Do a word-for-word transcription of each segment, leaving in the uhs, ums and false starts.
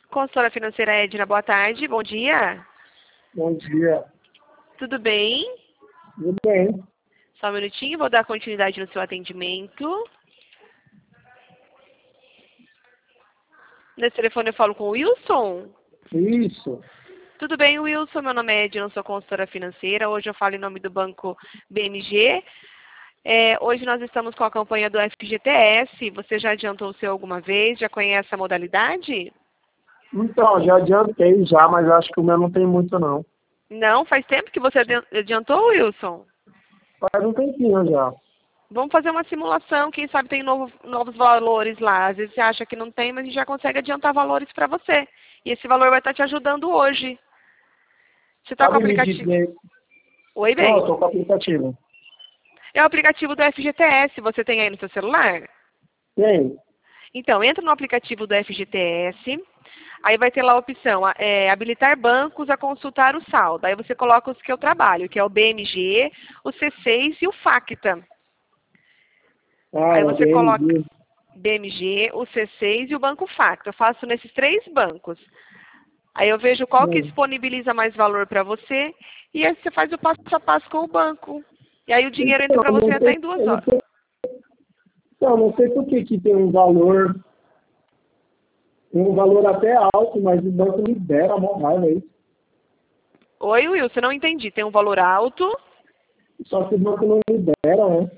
Consultora financeira Edna, boa tarde, bom dia. Bom dia. Tudo bem? Tudo bem? Só um minutinho, vou dar continuidade no seu atendimento. Nesse telefone eu falo com o Wilson. Isso. Tudo bem, Wilson? Meu nome é Edna, sou consultora financeira. Hoje eu falo em nome do Banco B M G. É, hoje nós estamos com a campanha do F G T S. Você já adiantou o seu alguma vez? Já conhece a modalidade? Então, já adiantei já, mas acho que o meu não tem muito não. Não? Faz tempo que você adiantou, Wilson? Faz um tempinho já. Vamos fazer uma simulação, quem sabe tem novo, novos valores lá. Às vezes você acha que não tem, mas a gente já consegue adiantar valores para você. E esse valor vai estar te ajudando hoje. Você está com o Sabe me aplicativo? dizer... Oi, Não, bem. eu tô com o aplicativo. É o aplicativo do F G T S, você tem aí no seu celular? Tem. Então, entra no aplicativo do F G T S, aí vai ter lá a opção, é, habilitar bancos a consultar o saldo. Aí você coloca os que eu trabalho, que é o B M G, o C seis e o Facta. Ah, Aí é você coloca B M G. B M G, o C seis e o Banco Facta. Eu faço nesses três bancos. Aí eu vejo qual que Hum. disponibiliza mais valor para você e aí você faz o passo a passo com o banco. E aí o dinheiro entra Então, para você não até sei, em duas eu não horas. sei, então, não sei por que que tem um valor, tem um valor até alto, mas o banco libera a mão raiva aí. Oi, Will, você não entendi. Tem um valor alto. Só que o banco não libera, né?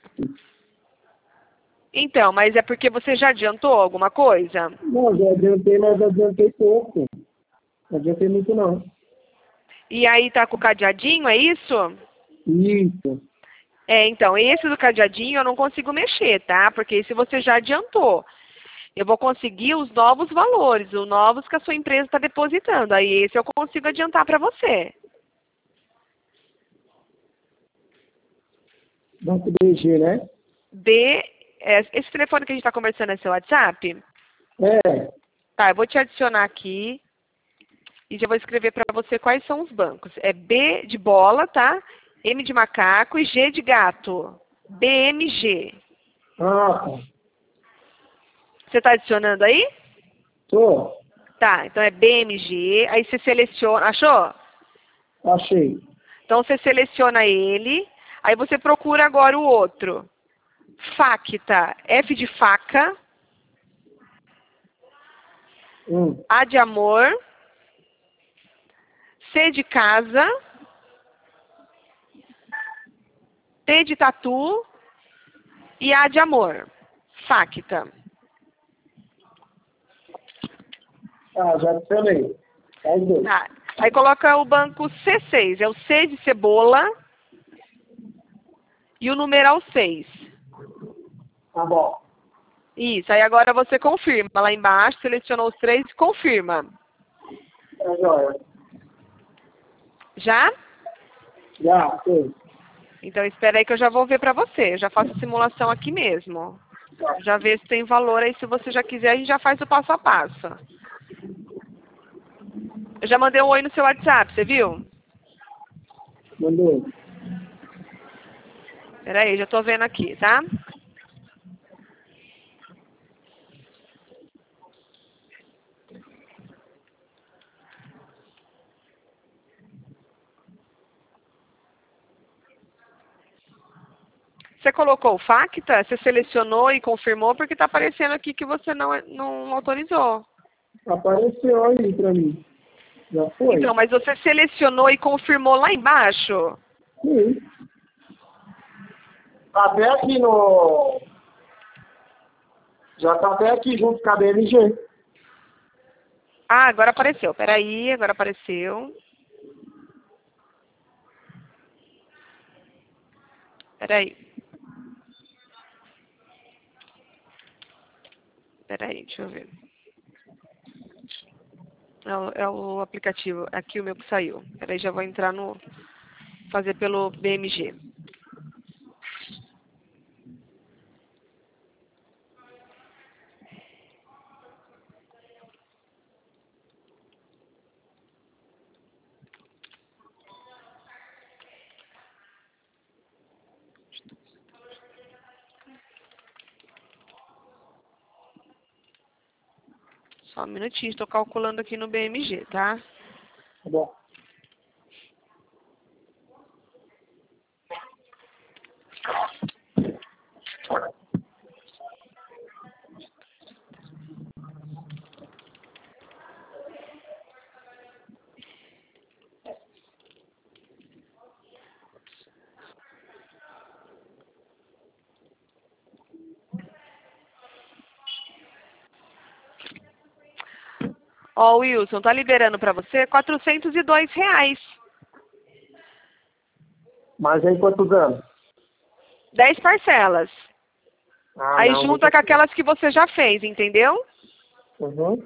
Então, mas é porque você já adiantou alguma coisa? Não, já adiantei, mas adiantei pouco. Não adiantei muito não. E aí tá com o cadeadinho, é isso? Isso. É, então, esse do cadeadinho eu não consigo mexer, tá? Porque esse você já adiantou. Eu vou conseguir os novos valores, os novos que a sua empresa está depositando. Aí esse eu consigo adiantar para você. Banco B G, né? B, é, esse telefone que a gente está conversando é seu WhatsApp? É. Tá, eu vou te adicionar aqui e já vou escrever para você quais são os bancos. É B de bola, tá? M de macaco e G de gato. B M G. Ah, tá. Você está adicionando aí? Tô. Tá, então é B M G, aí você seleciona, achou? Achei. Então você seleciona ele, aí você procura agora o outro. Facta, F de faca, Hum. A de amor, C de casa, T de tatu e A de amor. Facta. Ah, já adicionei. Faz dois. Tá. Aí coloca o banco C seis, é o C de cebola e o numeral seis. Tá bom. Isso, aí agora você confirma. Lá embaixo, selecionou os três e confirma. Tá joia. Já? Já, sei. Então espera aí que eu já vou ver pra você. Eu já faço a simulação aqui mesmo. Já vê se tem valor aí. Se você já quiser, a gente já faz o passo a passo. Eu já mandei um oi no seu WhatsApp, você viu? Mandou. Espera aí, já tô vendo aqui, tá? Você colocou o Facta? Você selecionou e confirmou porque está aparecendo aqui que você não, não autorizou. Apareceu aí pra mim. Já foi? Então, mas você selecionou e confirmou lá embaixo? Sim. Tá até aqui no... Já tá até aqui junto com a B M G. Ah, agora apareceu. Peraí, agora apareceu. Peraí. Peraí, deixa eu ver. É o, é o aplicativo. Aqui o meu que saiu. Peraí, já vou entrar no... Fazer pelo B M G. Só um minutinho, estou calculando aqui no B M G, tá? Tá bom. Ó, Wilson, tá liberando para você quatrocentos e dois reais. Mas aí quantos anos? dez parcelas. Ah, Aí não, junta muito com aquelas que você já fez, entendeu? Uhum.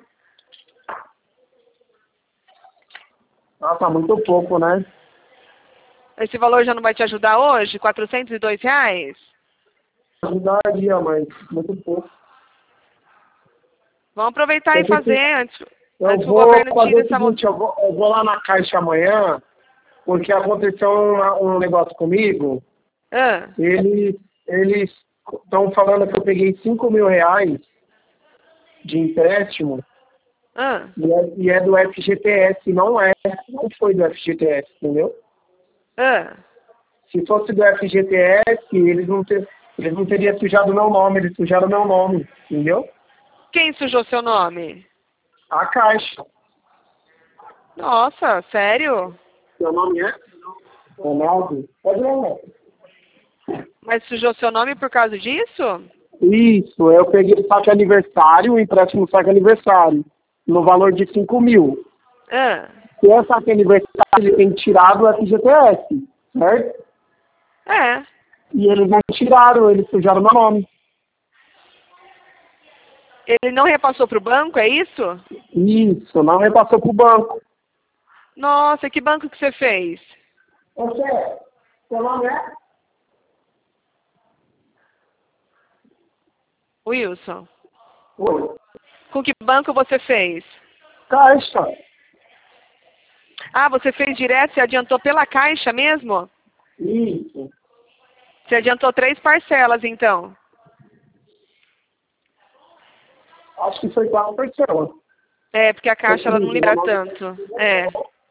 Nossa, muito pouco, né? Esse valor já não vai te ajudar hoje? quatrocentos e dois reais? Ajudaria, mas muito pouco. Vamos aproveitar Eu, e tenho que- fazer antes, eu antes que o vou governo fazer tire o essa... mo- seguinte, eu vou, eu vou lá na Caixa amanhã, porque aconteceu um, um negócio comigo. Ah, Eles eles estão falando que eu peguei cinco mil reais de empréstimo ah. e é, e é do F G T S, não é, não foi do F G T S, entendeu? Ah. Se fosse do F G T S, eles não, ter, eles não teriam sujado meu nome, eles sujaram meu nome, entendeu? Quem sujou seu nome? A Caixa. Nossa, sério? Seu nome é? Ronaldo? Pode não. Mas sujou seu nome por causa disso? Isso, eu peguei o saque aniversário, o empréstimo saque aniversário, no valor de cinco mil. Ah. E esse saque aniversário ele tem tirado o F G T S, certo? É. E eles não tiraram, eles sujaram meu nome. Ele não repassou para o banco, é isso? Isso, não repassou pro banco. Nossa, que banco que você fez? Você, seu nome é? Wilson. Oi. Com que banco você fez? Caixa. Ah, você fez direto, você adiantou pela Caixa mesmo? Isso. Você adiantou três parcelas, então. Acho que foi quatro pessoas. É, porque a Caixa ela não libera tanto. É.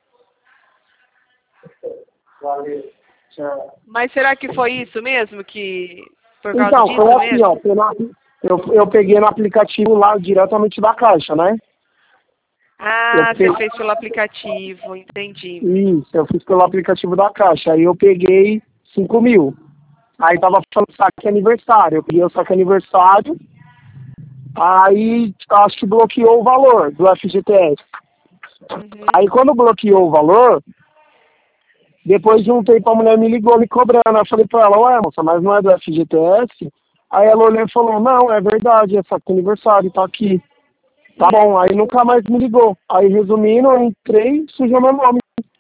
Valeu. Tchau. Mas será que foi isso mesmo? Que por causa Então, disso foi assim, mesmo? ó. pela- Eu, eu peguei no aplicativo lá diretamente da Caixa, né? Ah, Eu você pe- fez pelo aplicativo, entendi. Isso, eu fiz pelo aplicativo da Caixa. Aí eu peguei cinco mil. Aí tava falando saque aniversário. Eu peguei o saque aniversário. Aí acho que bloqueou o valor do F G T S. Uhum. Aí quando bloqueou o valor, depois de um tempo a mulher me ligou me cobrando. Eu falei pra ela, ué, moça, mas não é do F G T S? Aí ela olhou e falou, não, é verdade, é saque aniversário, tá aqui. Tá bom, aí nunca mais me ligou. Aí resumindo, eu entrei, sujou meu nome.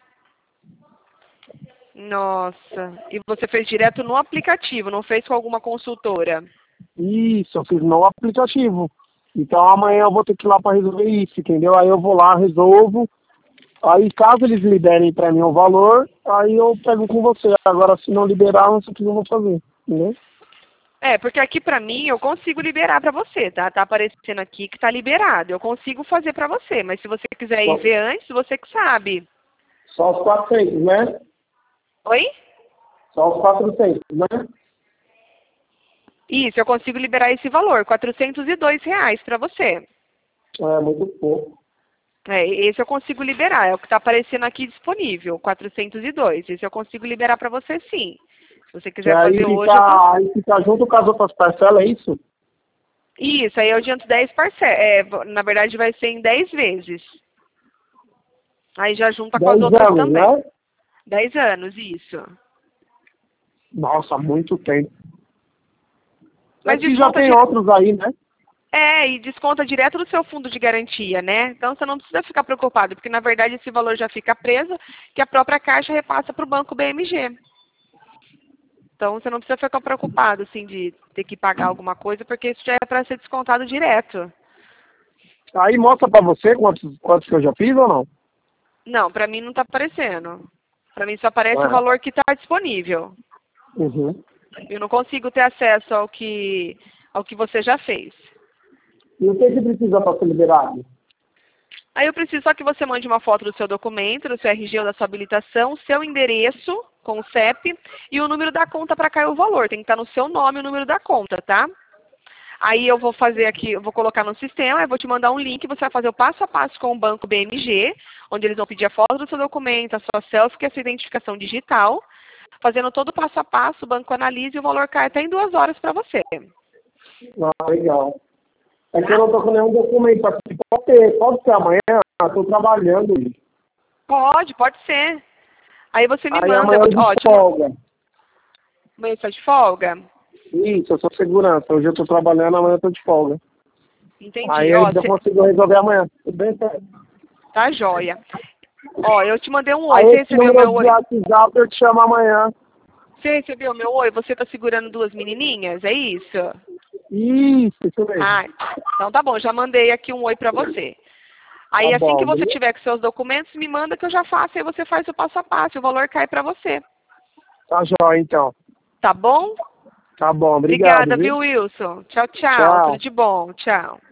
Nossa. E você fez direto no aplicativo, não fez com alguma consultora? Isso, eu fiz no aplicativo. Então amanhã eu vou ter que ir lá para resolver isso, entendeu? Aí eu vou lá, resolvo. Aí caso eles liberem para mim o valor, aí eu pego com você. Agora se não liberar, não sei o que eu vou fazer, entendeu? É, porque aqui pra mim eu consigo liberar pra você, tá? Tá aparecendo aqui que tá liberado. Eu consigo fazer pra você, mas se você quiser ir Só, ver antes, você que sabe. só os quatrocentos, né? Oi? Só os quatrocentos, né? Isso, eu consigo liberar esse valor, quatrocentos e dois reais pra você. É muito pouco. É, esse eu consigo liberar, é o que tá aparecendo aqui disponível, quatrocentos e dois. Esse eu consigo liberar pra você sim. Se você E quiser aí fazer hoje, eu consigo. fica, aí fica junto com as outras parcelas, é isso? Isso, aí eu adianto dez parcelas. É, na verdade vai ser em dez vezes. Aí já junta com as dez outras anos, também. né? dez anos, isso. Nossa, muito tempo. Mas Mas que já desconta tem dire... outros aí, né? É, e desconta direto do seu fundo de garantia, né? Então você não precisa ficar preocupado, porque na verdade esse valor já fica preso, que a própria Caixa repassa para o banco B M G. Então você não precisa ficar preocupado, assim, de ter que pagar alguma coisa, porque isso já é para ser descontado direto. Aí mostra pra você quantos, quantos que eu já fiz ou não? Não, para mim não está aparecendo. Para mim só aparece o É. valor que está disponível. Uhum. Eu não consigo ter acesso ao que, ao que você já fez. E o que que precisa para ser liberado? Aí eu preciso só que você mande uma foto do seu documento, do seu R G ou da sua habilitação, seu endereço com o C E P e o número da conta para cair o valor. Tem que estar no seu nome o número da conta, tá? Aí eu vou fazer aqui, eu vou colocar no sistema, eu vou te mandar um link, você vai fazer o passo a passo com o banco B M G, onde eles vão pedir a foto do seu documento, a sua selfie, que é a sua identificação digital. Fazendo todo o passo a passo, o banco analisa e o valor cai até em duas horas para você. Ah, legal. É que eu não tô com nenhum documento aqui. Pode ter, pode ser amanhã, eu tô trabalhando. Pode, pode ser. Aí você me Aí manda. amanhã eu de Ótimo. folga. Amanhã você está de folga? Isso, eu sou segurança. Hoje eu tô trabalhando, amanhã eu tô de folga. Entendi. Aí Ó, eu cê... consigo resolver amanhã. Tudo bem, certo? Tá joia. Ó, eu te mandei um oi. Aí Você esse recebeu número meu de oi? WhatsApp eu te chamo amanhã. Você recebeu meu oi? Você está segurando duas menininhas? É isso? Isso, isso mesmo. Ah, então tá bom. Já mandei aqui um oi para você. Aí Tá assim bom, que você beleza? tiver com seus documentos, me manda que eu já faço. Aí você faz o passo a passo. E o valor cai para você. Tá jóia, então. Tá bom? Tá bom, obrigado, Obrigada, viu? viu, Wilson? Tchau, tchau. Tchau. Tudo de bom. Tchau.